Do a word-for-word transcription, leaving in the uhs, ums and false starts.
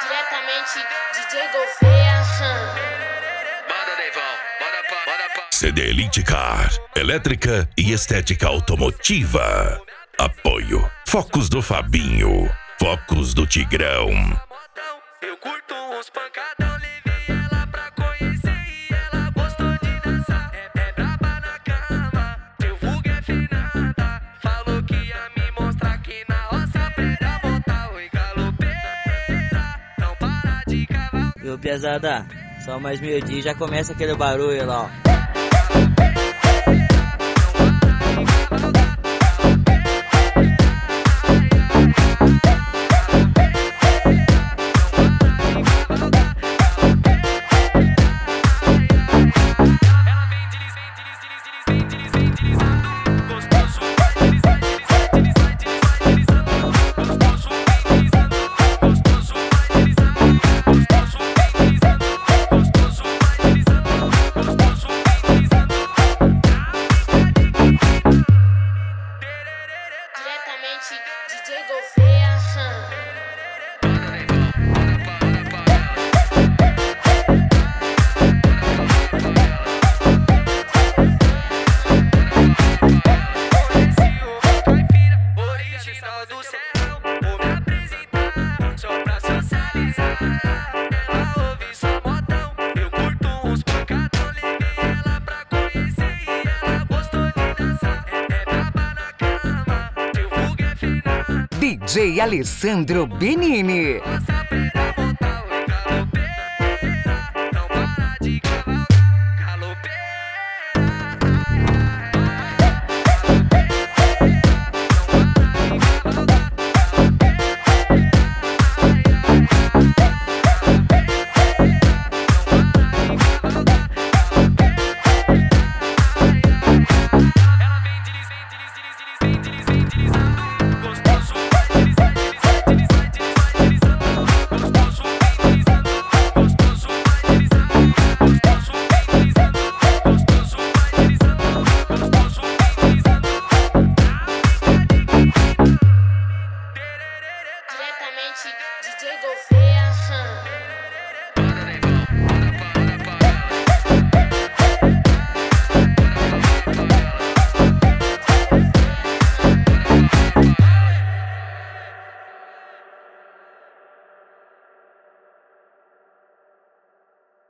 Diretamente D J Gouveia. Manda, Neivão, manda pra, manda pra. C D Elite Car, elétrica e estética automotiva. Apoio Focos do Fabinho, Focos do Tigrão. Eu curto uns pancadão, levei ela pra conhecer e ela gostou de dançar. É, é braba na cama, teu vulgo é finada. Falou que ia me mostrar que na roça pra montar. Oi, galopeira, não para de cavar. Viu, pesada? Só mais meio dia já começa aquele barulho lá, ó. Diretamente D J Gouveia. Manda, Neivão, manda pra, manda pra ela. Conheci o caipira, original do serrão. Vou me apresentar, só pra socializar. Ela ouve só modão, eu curto uns pancadão. Levei ela pra conhecer e ela gostou de dançar. É, é braba na cama, teu vulgo é finado. D J Alessandro Benini. Nossa,